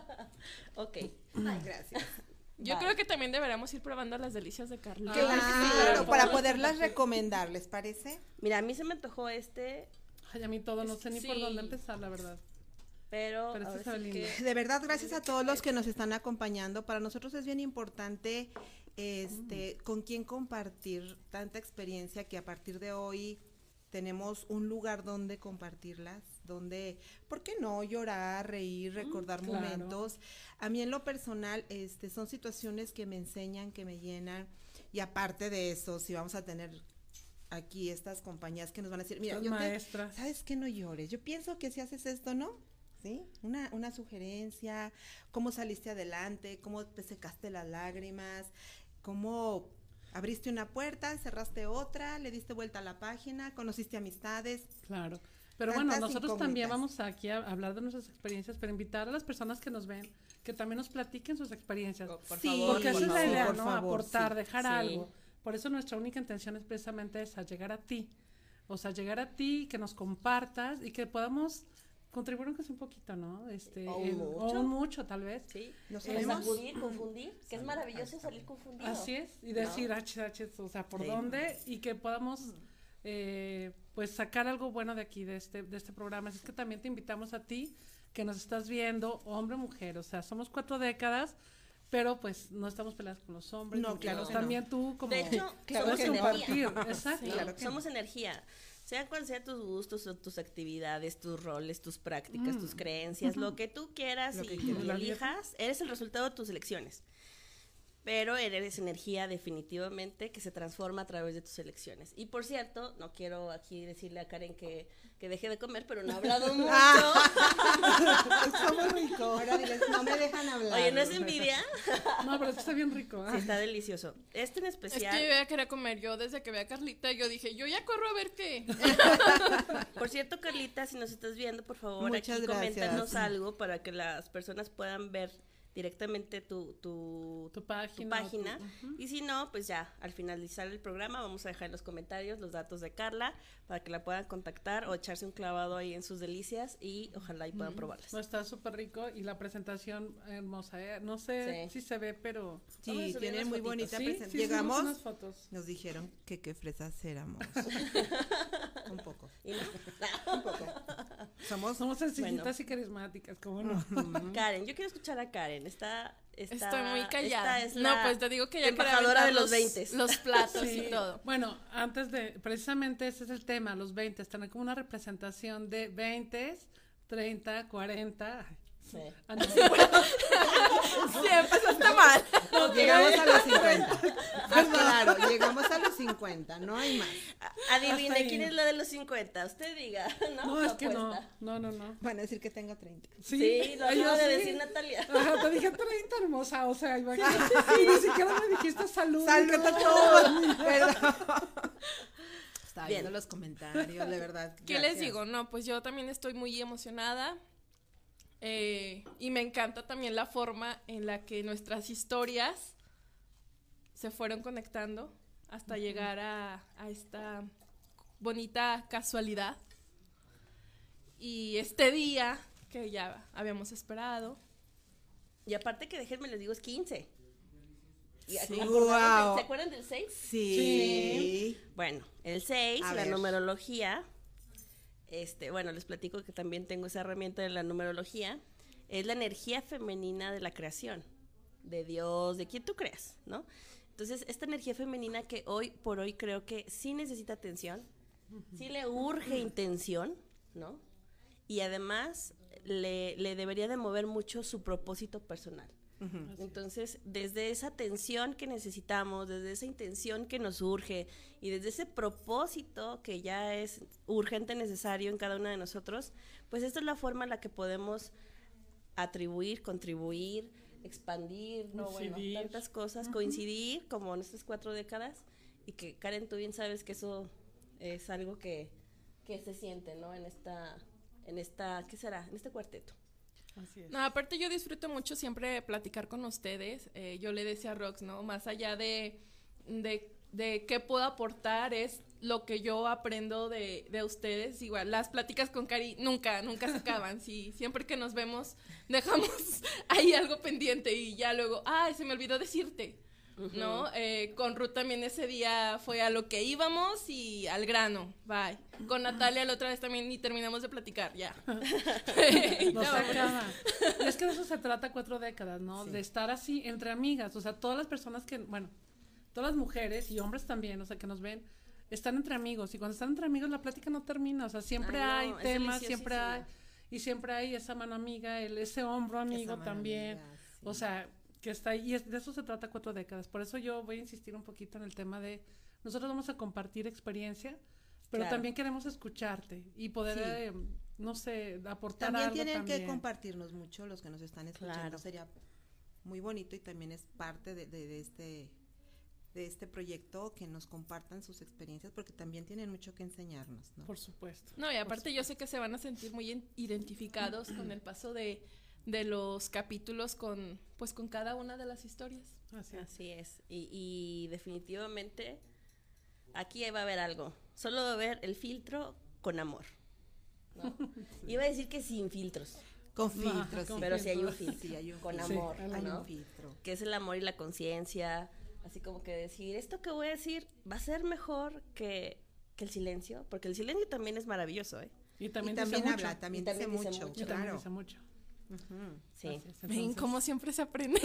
Ok. Ay, gracias. Yo Bye. creo que también deberíamos ir probando las delicias de Carla. Qué bueno. Claro, sí. para poderlas recomendar, ¿les parece? Mira, a mí se me antojó este, Ay, a mí todo, no sé ni por Sí. dónde empezar, la verdad. pero, Pero este ahora sabe sí lindo. que- De verdad, gracias a todos los que nos están acompañando. Para nosotros es bien importante este, con quién compartir tanta experiencia que a partir de hoy tenemos un lugar donde compartirlas, donde, ¿por qué no? Llorar, reír, recordar claro. momentos. A mí en lo personal, este, son situaciones que me enseñan, que me llenan, y aparte de eso, si vamos a tener aquí estas compañías que nos van a decir, mira, Las yo te, maestras. ¿sabes qué? No llores. Yo pienso que si haces esto, ¿no? ¿Sí? Una, una sugerencia, cómo saliste adelante, cómo te secaste las lágrimas, cómo abriste una puerta, cerraste otra, le diste vuelta a la página, conociste amistades. Claro. Pero bueno, Tantas nosotros también incógnitas. vamos aquí a hablar de nuestras experiencias, pero invitar a las personas que nos ven, que también nos platiquen sus experiencias. Por Sí, favor, Porque esa por es la favor. idea, por ¿no? favor, Aportar, sí. dejar Sí. algo. Por eso nuestra única intención es precisamente esa, llegar a ti. O sea, llegar a ti, que nos compartas y que podamos contribuir aunque sea un poquito, ¿no? Este, O un en- mucho. o un mucho, tal vez. Sí, No o sabemos. sacudir, confundir, que es maravilloso salir confundido. Así es, y decir, "Ach, ach, o sea, por Sí. dónde, y que podamos, eh, pues, sacar algo bueno de aquí, de este, de este programa. Así es que también te invitamos a ti, que nos estás viendo, hombre o mujer, o sea, somos cuatro décadas, pero pues no estamos peleadas con los hombres. No, ni claro con- que también tú como De hecho, Claro somos que no. energía. compartir, exacto. Sí, Claro que somos energía. Sean cuales sean tus gustos o tus actividades, tus roles, tus prácticas, tus creencias, lo que tú quieras Lo que y, quieras. y La elijas, eres el resultado de tus elecciones. Pero eres energía definitivamente que se transforma a través de tus elecciones. Y por cierto, no quiero aquí decirle a Karen que, que deje de comer, pero no ha hablado mucho. Está muy rico. Ahora diles, no me dejan hablar. Oye, ¿no es envidia? No, pero es que está bien rico. Sí, está delicioso. Este en Es especial... que yo ya quería comer. Yo desde que vi a Carlita, yo dije, yo ya corro a ver qué. Por cierto, Carlita, si nos estás viendo, por favor, Muchas aquí gracias. coméntanos algo para que las personas puedan ver directamente tu, tu, Tu tu página. página. o tu- ujú. Y si no, pues ya, al finalizar el programa vamos a dejar en los comentarios los datos de Carla para que la puedan contactar o echarse un clavado ahí en sus delicias y ojalá y puedan probarlas. No, está súper rico y la presentación hermosa, ¿eh? No sé Sí. si se ve, pero... Vamos a Sí, subir tienen unas muy fotitos. bonita Sí, presentación. sí, subimos Llegamos, unas fotos. nos dijeron que qué fresas éramos. Un poco, Y no- un poco. Somos Somos sencillitas Bueno. y carismáticas, ¿cómo no? Karen, yo quiero escuchar a Karen. Está, está, Estoy muy callada. esta es No, la pues te digo que ya quería embajadora de aventar los veintes. Los platos Sí. y todo. Bueno, antes de, precisamente ese es el tema, los veinte, tener como una representación de veinte, treinta, cuarenta, Sí. Ah, no. Sí, empezaste mal. Llegamos a los cincuenta. Ah, claro, llegamos a los cincuenta, no hay más. Adivine, Hasta ahí. ¿quién es la de los cincuenta? Usted diga, ¿no? No, es que no. Apuesta. No, no, no. Van a decir que tengo treinta. Sí, lo Ay, yo acaba de sí. decir Natalia. Ajá, te dije treinta, hermosa, o sea, imagínate. Y ni siquiera me dijiste salud. ¡Salud! ¿Qué tal todo? Perdón. Estaba Bien. viendo los comentarios, de verdad. ¿Qué gracias. les digo? No, pues yo también estoy muy emocionada. eh, y me encanta también la forma en la que nuestras historias se fueron conectando hasta llegar a, a esta bonita casualidad. Y este día que ya habíamos esperado. Y aparte que déjenme les digo, es quince. Y Sí. acordaron Wow. del- ¿Se acuerdan del seis? Sí. Bueno, el seis, A la ver. numerología, este, bueno, les platico que también tengo esa herramienta de la numerología, es la energía femenina de la creación, de Dios, de quien tú creas, ¿no? Entonces, esta energía femenina que hoy por hoy creo que sí necesita atención, sí le urge intención, ¿no? Y además le, le debería de mover mucho su propósito personal. Entonces, desde esa atención que necesitamos, desde esa intención que nos urge y desde ese propósito que ya es urgente, necesario en cada una de nosotros, pues esta es la forma en la que podemos atribuir, contribuir, expandir, no, bueno, Coincidir. tantas cosas, coincidir como en estas cuatro décadas y que Karen, tú bien sabes que eso es algo que, que se siente, ¿no? En esta, en esta, ¿qué será? En este cuarteto. Así es. No, aparte yo disfruto mucho siempre platicar con ustedes. Eh, yo le decía a Rox, ¿no? Más allá de, de, de qué puedo aportar, es lo que yo aprendo de, de ustedes. Igual, las pláticas con Cari nunca, nunca se acaban. Sí, siempre que nos vemos, dejamos ahí algo pendiente y ya luego, ay, se me olvidó decirte. ¿No? Eh, con Ruth también ese día fue a lo que íbamos y al grano, bye. Con Natalia la otra vez también ni terminamos de platicar, ya. No Ya se vámonos. acaba. Y es que de eso se trata cuatro décadas, ¿no? De estar así entre amigas. O sea, todas las personas que, bueno, todas las mujeres y hombres también, o sea, que nos ven, están entre amigos. Y cuando están entre amigos, la plática no termina. O sea, siempre Ay, hay no, es temas, siempre hay. deliciosísima. Y siempre hay esa mano amiga, el, ese hombro amigo mano también. amiga, sí. O sea, que está ahí. Y es, de eso se trata cuatro décadas. Por eso yo voy a insistir un poquito en el tema de nosotros vamos a compartir experiencia, pero Claro. también queremos escucharte y poder, Sí. eh, no sé, aportar También algo tienen también. que compartirnos mucho los que nos están escuchando. Claro. Sería muy bonito y también es parte de, de, de este de este proyecto que nos compartan sus experiencias porque también tienen mucho que enseñarnos, ¿no? Por supuesto. No, y aparte yo sé que se van a sentir muy en- identificados con el paso de, de los capítulos con, pues con cada una de las historias. Así es. Así es. Y, y definitivamente aquí va a haber algo. Solo va a haber el filtro con amor. ¿no? Iba a decir que sin filtros, Con No, filtros, con sí. pero sí hay un filtros. filtro. Sí, hay un con filtro. amor, Sí, Hay ¿no? un filtro. Que es el amor y la conciencia. Así como que decir, esto que voy a decir va a ser mejor que, que el silencio, porque el silencio también es maravilloso, ¿eh? Y Y también, también, dice habla, mucho. también, Y también dice, dice mucho, mucho. Y también claro. dice mucho. Ujú. Sí. Así es, Ven, entonces- como siempre se aprende.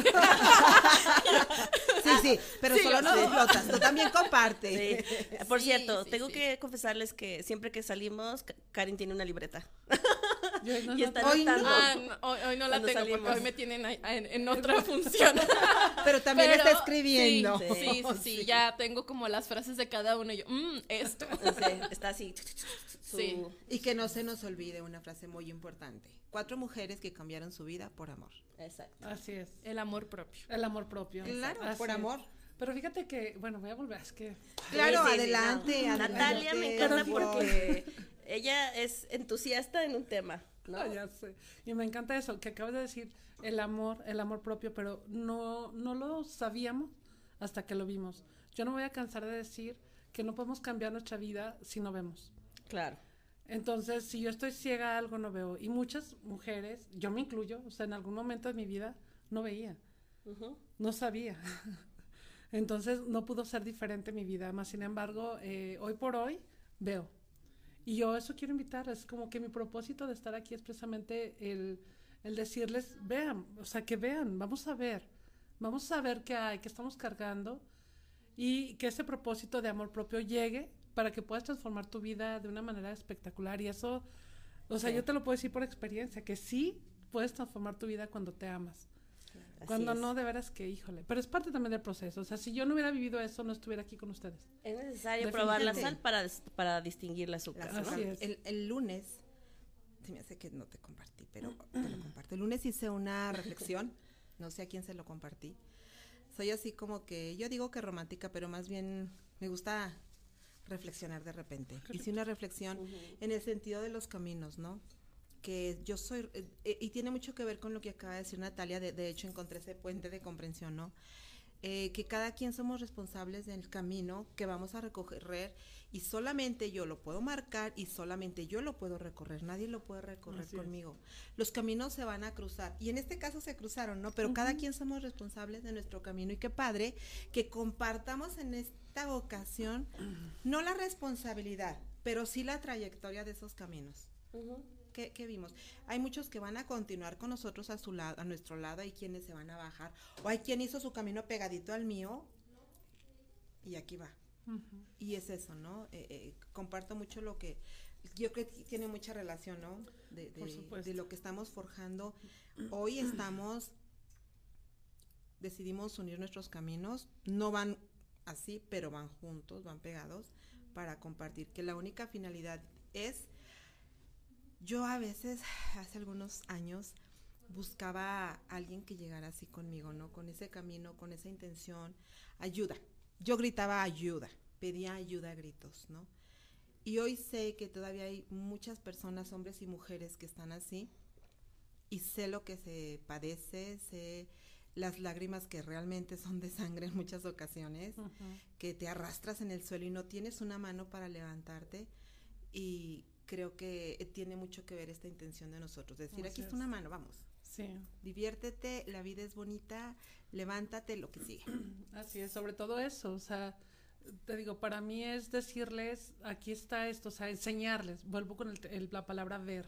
Sí, sí, pero Sí, solo yo nos sé. explotas, tú también comparte. Sí. Por Sí, cierto, sí, tengo sí. que confesarles que siempre que salimos, Ka- Karen tiene una libreta. Y hoy no Y es está otra- Hoy no. anotando. Ah, no, hoy, hoy no la Cuando tengo salimos. porque hoy me tienen ahí- en, en otra función. Pero también Pero, está escribiendo. Sí, sí, sí, sí, ya tengo como las frases de cada uno y yo, mmm, esto. Sí, está así. su- Sí. Y que no se nos olvide una frase muy importante. Cuatro mujeres que cambiaron su vida por amor. Exacto. Así es. El amor propio. El amor propio. Claro, Así por es. amor. Pero fíjate que, bueno, voy a volver, es que... Claro, Sí, sí, sí, adelante, no. adelante. Natalia me encanta Pero porque ella es entusiasta en un tema, ¿no? Ah, ya sé. Y me encanta eso, que acabas de decir, el amor, el amor propio, pero no, no lo sabíamos hasta que lo vimos. Yo no me voy a cansar de decir que no podemos cambiar nuestra vida si no vemos. Claro. Entonces, si yo estoy ciega a algo, no veo. Y muchas mujeres, yo me incluyo, o sea, en algún momento de mi vida no veía, Ujú. no sabía. Entonces, no pudo ser diferente mi vida. Más sin embargo, eh, hoy por hoy veo. Y yo eso quiero invitar, es como que mi propósito de estar aquí es precisamente el, el decirles, vean, o sea, que vean, vamos a ver, vamos a ver qué hay, qué estamos cargando y que ese propósito de amor propio llegue para que puedas transformar tu vida de una manera espectacular. Y eso, o sea, Sí. yo te lo puedo decir por experiencia, que sí puedes transformar tu vida cuando te amas. Así Cuando es. no, de veras que, híjole. Pero es parte también del proceso. O sea, si yo no hubiera vivido eso, no estuviera aquí con ustedes. Es necesario probar la Definitivamente. sal para, para distinguir el azúcar. La ¿no? Así es. El, el lunes, se me hace que no te compartí, pero te lo comparto. El lunes hice una reflexión, no sé a quién se lo compartí. Soy así como que, yo digo que romántica, pero más bien me gusta reflexionar de repente. Hice una reflexión Ujú. en el sentido de los caminos, ¿no? Que yo soy, eh, eh, y tiene mucho que ver con lo que acaba de decir Natalia, de, de hecho encontré ese puente de comprensión, ¿no? Eh, que cada quien somos responsables del camino que vamos a recorrer y solamente yo lo puedo marcar y solamente yo lo puedo recorrer, nadie lo puede recorrer Así es. conmigo. Los caminos se van a cruzar y en este caso se cruzaron, ¿no? Pero cada quien somos responsables de nuestro camino y qué padre que compartamos en esta ocasión no la responsabilidad, pero sí la trayectoria de esos caminos. Ujú. ¿Qué, qué vimos? Hay muchos que van a continuar con nosotros a su lado, a nuestro lado, hay quienes se van a bajar, o hay quien hizo su camino pegadito al mío, y aquí va. Ujú. Y es eso, ¿no? Eh, eh, comparto mucho lo que, yo creo que tiene mucha relación, ¿no? De, Por de, supuesto. de lo que estamos forjando. Hoy estamos, decidimos unir nuestros caminos, no van así, pero van juntos, van pegados, para compartir, que la única finalidad es, yo a veces, hace algunos años, buscaba a alguien que llegara así conmigo, ¿no? Con ese camino, con esa intención, ayuda. Yo gritaba ayuda, pedía ayuda a gritos, ¿no? Y hoy sé que todavía hay muchas personas, hombres y mujeres, que están así, y sé lo que se padece, sé las lágrimas que realmente son de sangre en muchas ocasiones, Ujú. que te arrastras en el suelo y no tienes una mano para levantarte, y creo que tiene mucho que ver esta intención de nosotros, decir, Así aquí es. está una mano, vamos, Sí, diviértete, la vida es bonita, levántate, lo que sigue. así es, sobre todo eso, o sea, te digo, para mí es decirles, aquí está esto, o sea, enseñarles, vuelvo con el, el- la palabra ver,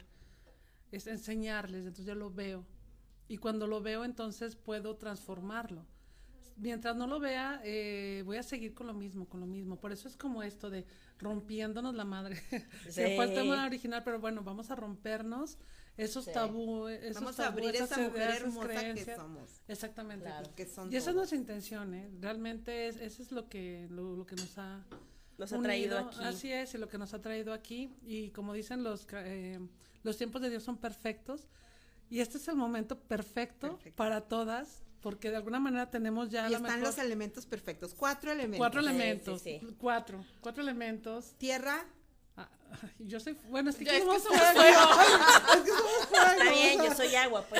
es enseñarles, entonces yo lo veo, y cuando lo veo entonces puedo transformarlo. Mientras no lo vea, eh, voy a seguir con lo mismo, con lo mismo, por eso es como esto de rompiéndonos la madre, se fue el tema original, pero bueno, vamos a rompernos esos Sí. tabú, esos Vamos a tabú, abrir esas esa mujer ideas, esas hermosa que creencias. somos, Exactamente. Claro. que son Y esa es todos. nuestra intención, ¿eh? Realmente es, eso es lo que, lo, lo que nos ha Nos ha traído unido. aquí. Así es, y lo que nos ha traído aquí. Y como dicen, los, ca- eh, los tiempos de Dios son perfectos. Y este es el momento perfecto, Perfecto. para todas, porque de alguna manera tenemos ya Y la están mejor- los elementos perfectos, cuatro elementos. cuatro Sí, elementos. sí, sí. Cuatro. Cuatro elementos. Tierra, Ah, ay, yo soy, bueno, es que, Ya, es que somos somos fuego. fuego. Es que somos fuego. Está bien, o yo sea, soy agua, pues.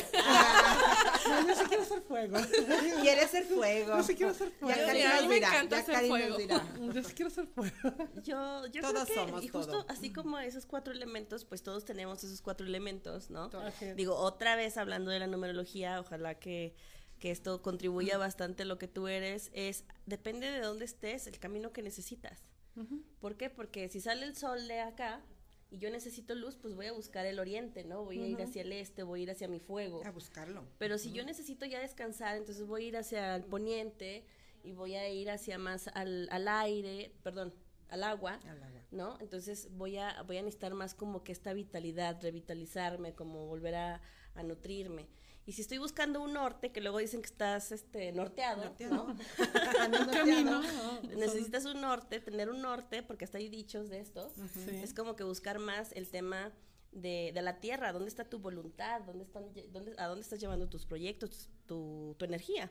no, yo sí quiero ser fuego. quiere ser fuego. Yo sí quiero ser fuego. Ya Sí, Cari a mí nos me dirá, encanta ya ser Cari nos fuego. dirá. Yo sí quiero ser fuego. Yo, yo Todos creo que, somos y justo todo. así como esos cuatro elementos, pues todos tenemos esos cuatro elementos, ¿no? Así es. Digo, otra vez hablando de la numerología, ojalá que, que esto contribuya bastante a lo que tú eres, es, depende de dónde estés, el camino que necesitas. Ujú. ¿Por qué? Porque si sale el sol de acá y yo necesito luz, pues voy a buscar el oriente, ¿no? Voy a ir hacia el este, voy a ir hacia mi fuego. A buscarlo. Pero si yo necesito ya descansar, entonces voy a ir hacia el poniente y voy a ir hacia más al, al aire, perdón, al agua, Al agua. ¿no? Entonces voy a, voy a necesitar más como que esta vitalidad, revitalizarme, como volver a, a nutrirme. Y si estoy buscando un norte, que luego dicen que estás este, norteado, Norteado. ¿no? Andas Un norteado. camino. ¿no? Necesitas un norte, tener un norte, porque hasta hay dichos de esto. Sí. Es como que buscar más el tema de, de la tierra, dónde está tu voluntad, dónde están, lle- dónde, a dónde estás llevando tus proyectos, tu, tu energía.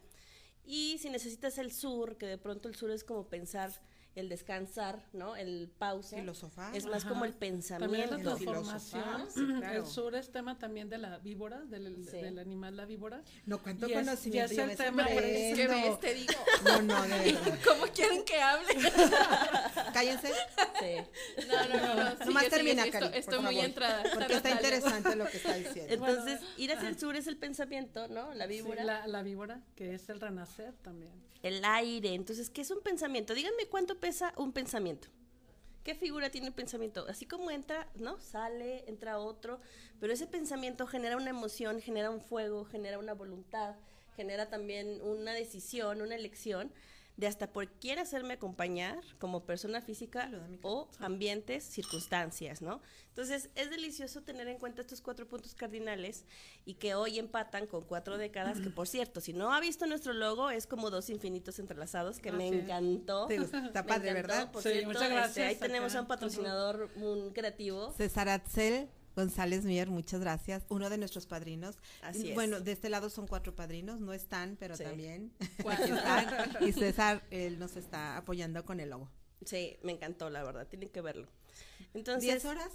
Y si necesitas el sur, que de pronto el sur es como pensar, el descansar, ¿no? El pausa. Filosofar. Es más Ajá. como el También pensamiento. la transformación. Filosofar, sí, claro. El sur es tema también de la víbora, del, Sí. del animal la víbora. No, cuánto Y es- conocimiento. y es yo el me tema- sorprendo. Es que ves, te digo. No, no, de verdad. ¿Cómo quieren que hable? Cállense. Sí. No, no, no. no. Sigue, Nomás sigue, termina, sí, Cari, Estoy, por estoy muy favor. entrada. Porque está Natalia. interesante lo que está diciendo. Entonces, Bueno, ir hacia el sur es el pensamiento, ¿no? La víbora. Sí, la, la víbora, que es el renacer también. El aire. Entonces, ¿qué es un pensamiento? Díganme cuánto pesa un pensamiento. ¿Qué figura tiene el pensamiento? Así como entra, ¿no? Sale, entra otro, pero ese pensamiento genera una emoción, genera un fuego, genera una voluntad, genera también una decisión, una elección. de hasta por quién hacerme acompañar como persona física o ambientes, circunstancias, ¿no? Entonces, es delicioso tener en cuenta estos cuatro puntos cardinales y que hoy empatan con cuatro décadas, que por cierto, si no ha visto nuestro logo, es como dos infinitos entrelazados, que Ah, me sí. encantó. Te gusta, está Me padre, encantó, ¿verdad? Por Sí, cierto, muchas este, gracias ahí acá. tenemos a un patrocinador, un creativo. César Atzel González Mier, muchas gracias. Uno de nuestros padrinos. Así es. Bueno, de este lado son cuatro padrinos, no están, pero Sí. también Cuatro. aquí están. Y César, él nos está apoyando con el logo. Sí, me encantó, la verdad, tienen que verlo. Entonces, ¿Diez horas?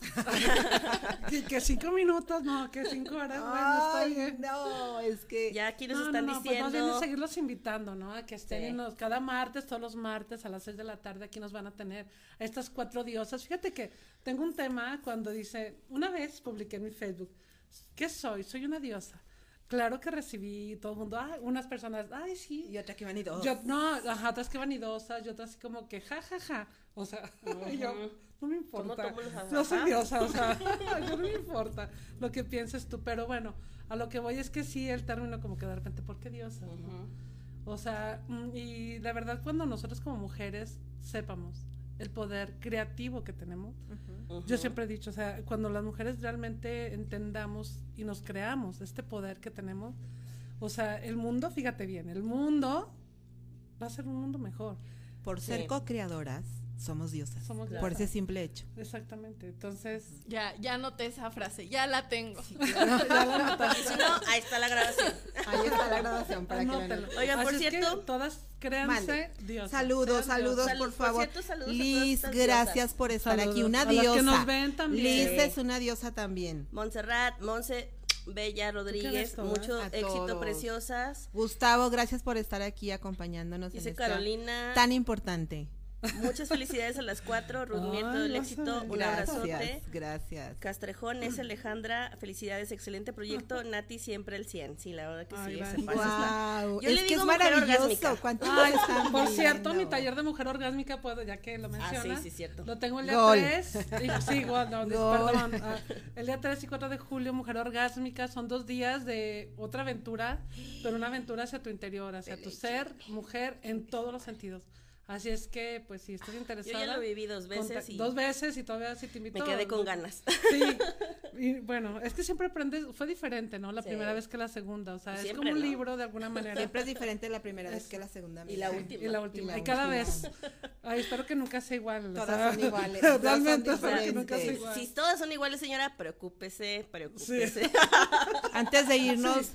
Que, que cinco minutos, no, que cinco horas, bueno, está Ay, bien. no, es que... ya aquí nos No, están no, no, pues más diciendo. bien es seguirlos invitando, ¿no? A que estén Sí. en los- cada martes, todos los martes a las seis de la tarde aquí nos van a tener a estas cuatro diosas. Fíjate que tengo un tema cuando dice, una vez publiqué en mi Facebook, ¿qué soy? Soy una diosa. Claro que recibí todo el mundo, ah, unas personas, ay, sí. Y otra que van y dos. Yo, no, ajá, otras que vanidosas, y otras así como que, ja, ja, ja. O sea, yo, no me importa. tomo los Yo soy ajá? diosa, o sea, yo no me importa lo que pienses tú. Pero bueno, a lo que voy es que sí, el término como que de repente, ¿por qué diosa? ¿no? Ujú. O sea, mm, y la verdad cuando nosotros como mujeres sepamos el poder creativo que tenemos, Ujú. yo siempre he dicho, o sea, cuando las mujeres realmente entendamos y nos creamos este poder que tenemos, o sea, el mundo, fíjate bien, el mundo va a ser un mundo mejor. Por ser Sí. co-creadoras, somos diosas. Somos Por diosas. ese simple hecho. Exactamente, entonces, Ya, ya anoté esa frase, ya la tengo. ya la notaste. Y si no, ahí está la grabación. Ahí está la grabación para que la Anótalo. anoten. Oigan, por Así es que cierto- todas créanse Mande. diosas. Saludos, sean saludos, diosas. Salud, por por favor. cierto, saludos a todas Liz, estas gracias diosas. por estar Saludos. aquí. Una A las que diosa. nos ven también. Liz Sí. es una diosa también. Montserrat, Monse, Bella Rodríguez, ves todas? mucho A éxito, todos. preciosas. Gustavo, gracias por estar aquí acompañándonos. Dice en esta Carolina, tan importante. muchas felicidades a las cuatro. Ruth Mier, Ay, todo el vas a éxito, ver. un abrazote. Gracias, gracias. Castrejón, es Alejandra, felicidades, excelente proyecto. Nati, siempre el cien. Sí, la verdad que Ay, sí, ese gracias. paso está- Wow, Yo es le que digo es mujer maravilloso. orgásmica. ¿Cuántos Ay, están por cierto, viendo? mi taller de mujer orgásmica, puedo, ya que lo Ah, mencionas, sí, sí, cierto. lo tengo el día Gol. tres, y, sí, gol, no, dis- Gol. perdón, ah, el día tres y cuatro de julio, mujer orgásmica, son dos días de otra aventura, pero una aventura hacia tu interior, hacia tu ser, mujer, en todos los sentidos. Así es que, pues, si estás Yo interesada. ya lo viví dos veces conta- y Dos veces y todavía sí te invito. me quedé con ganas. Sí, y bueno, es que siempre aprendes, fue diferente, ¿no? La Sí. primera vez que la segunda, o sea, es Siempre, como un ¿no? libro de alguna manera. Siempre es diferente la primera vez que la segunda. Y la amiga. última. Y la última, Y la y cada última. vez. Ay, espero que nunca sea igual. o Todas sea, son iguales, todas son Realmente espero que nunca sea diferentes. igual. Si todas son iguales, señora, preocúpese, preocúpese. Antes de irnos,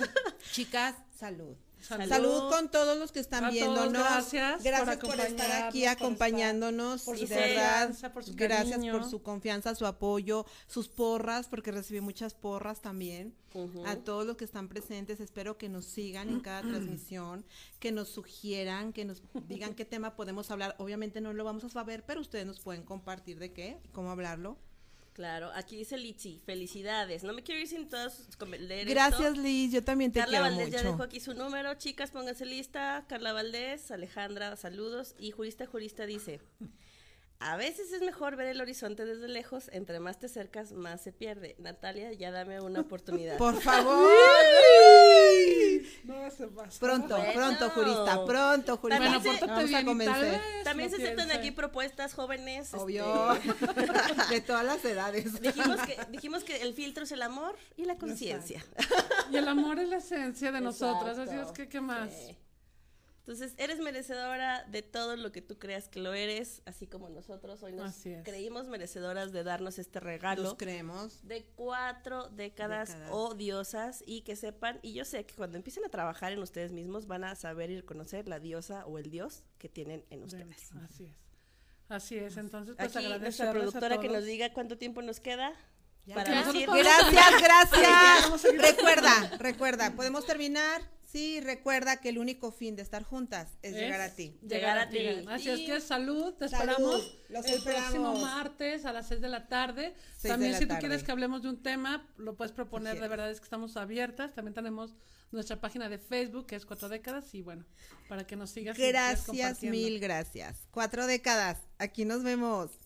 chicas, salud. Salud. Salud con todos los que están A todos, viéndonos. gracias por Gracias por, estar aquí acompañarnos, por acompañándonos. por su de verdad, confianza, por su gracias cariño. por su confianza, su apoyo, sus porras, porque recibí muchas porras también. Ujú. A todos los que están presentes, espero que nos sigan en cada transmisión, que nos sugieran, que nos digan qué tema podemos hablar. Obviamente no lo vamos a saber, pero ustedes nos pueden compartir de qué, cómo hablarlo. Claro, aquí dice Litsi, felicidades. No me quiero ir sin todos com- leer Gracias, esto. Liz, yo también te Carla quiero Valdés ya mucho. dejó aquí su número, chicas, pónganse lista. Carla Valdés, Alejandra, saludos. Y Jurista Jurista dice, a veces es mejor ver el horizonte desde lejos, entre más te acercas, más se pierde. Natalia, ya dame una oportunidad. Por favor. No se pasa. Pronto, Bueno. pronto, jurista, pronto, jurista. Bueno, Vamos pórtate a bien y convencer. tal vez También no se aceptan piense. aquí propuestas jóvenes. Obvio. este, De todas las edades. dijimos, que, dijimos que el filtro es el amor y la conciencia. Y el amor es la esencia de nosotras, así es Exacto. que, ¿qué más? Sí. Entonces, eres merecedora de todo lo que tú creas que lo eres, así como nosotros hoy nos Así es. creímos merecedoras de darnos este Los regalo creemos. de cuatro décadas, Décadas. o diosas, y que sepan, y yo sé que cuando empiecen a trabajar en ustedes mismos van a saber y reconocer la diosa o el dios que tienen en ustedes. Dentro, Así es. Así es, entonces pues Aquí nuestra agradecerles a productora que todos. nos diga cuánto tiempo nos queda Ya. para Ya. decir Gracias, gracias. Vamos a seguir. Recuerda, recuerda, ¿podemos terminar? Sí, recuerda que el único fin de estar juntas es, Es llegar a ti. Llegar a ti. Así es que salud, te Salud, esperamos los el esperamos. próximo martes a las seis de la tarde. Seis También de la si tú tarde. quieres que hablemos de un tema, lo puedes proponer, Así de es. verdad es que estamos abiertas. También tenemos nuestra página de Facebook, que es Cuatro Décadas, y bueno, para que nos sigas. y sigas Gracias, compartiendo. mil gracias. Cuatro décadas. Aquí nos vemos.